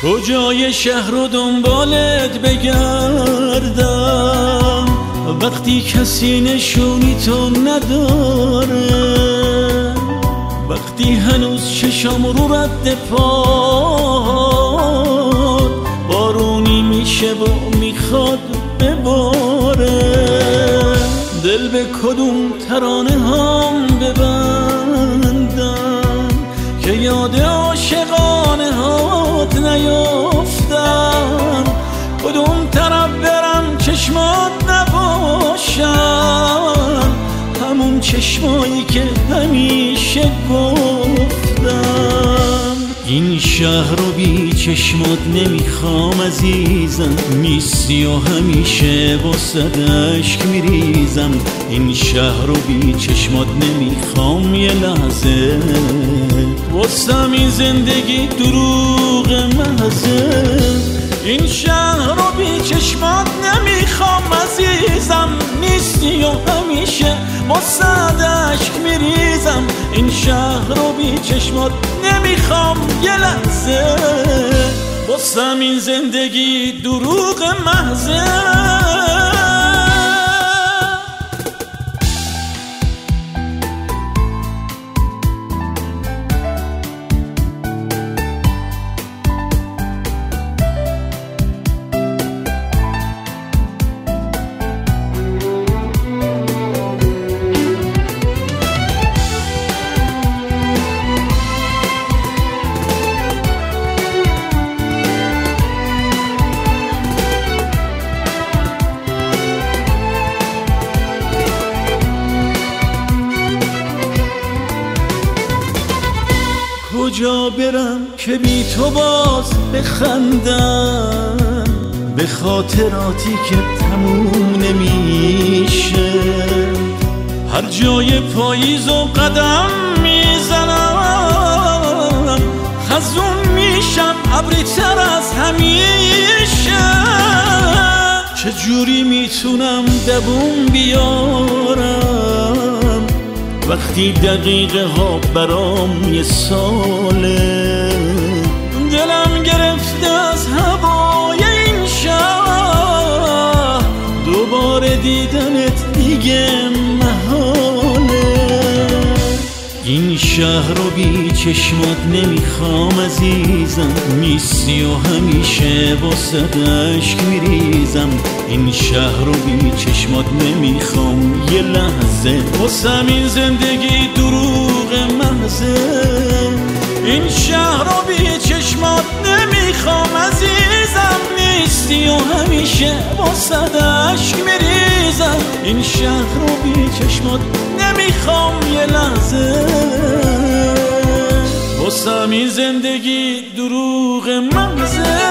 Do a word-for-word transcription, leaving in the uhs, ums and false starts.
کجای شهر رو دنبالت بگردم وقتی کسی نشونی تو نداره، وقتی هنوز چشم رو رد پاد بارونی میشه و میخواد بباره. دل به کدوم ترانه هم ببندم که یاد عاشقانه هات نیافتم، کدوم طرف برم چشمات نباشم، همون چشمایی که همیشه گفتم. این شهر رو بی چشمات نمیخوام عزیزم، نیستی و همیشه واسه اشک میریزم. این شهر رو بی چشمات نمیخوام یه لحظه، واسه این زندگی دروغ محضه. این شهر رو بی چشمات نمیخوام عزیزم، نیستی و همیشه واسه اشک میریزم. این شهر رو بی چشمات نمیخوام یه لحظه، واسه این زندگی دروغ محضه. کجا برم که بی تو باز بخندم به خاطراتی که تموم نمیشه. هر جای پاییز و قدم میزنم خزون میشم ابری تر از همیشه. چجوری میتونم دووم بیارم وقتی دقیقه ها برام یه ساله؟ دلم گرفته از هوای این شهر، دوباره دیدنت دیگه محاله. این شهر رو بی چشمات نمیخوام عزیزم، نیستی و همیشه واسه اشک میریزم. این شهر رو بی چشمات نمیخوام یه لحظه، واسه این زندگی دروغ محضه. این شهر رو بی چشمات نمیخوام عزیزم، نیستی و همیشه واسه اشک میریزم. این شهر رو بی چشمات نمیخوام یه لحظه، واسه این زندگی دروغ محضه.